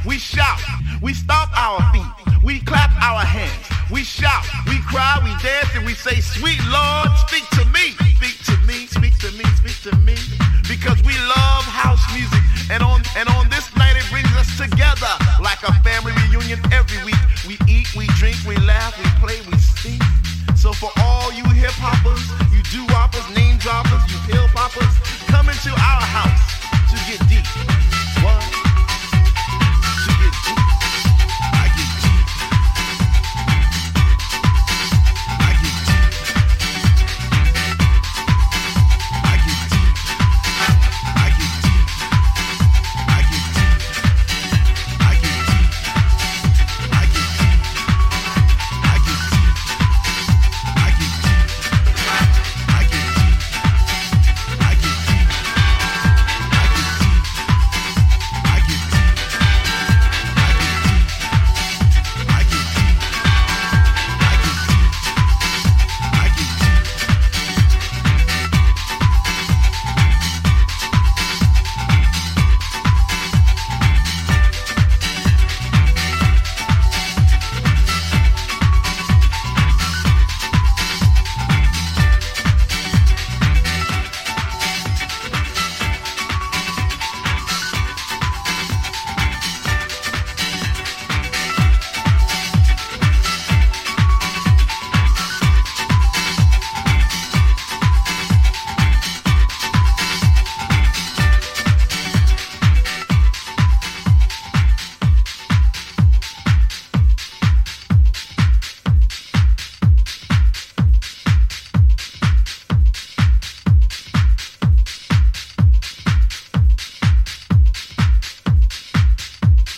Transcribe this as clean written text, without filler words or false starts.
We shout, we stomp our feet, we clap our hands, we shout, we cry, we dance, and we say, sweet Lord, speak to me, speak to me, speak to me, speak to me. Because we love house music, and on this night it brings us together.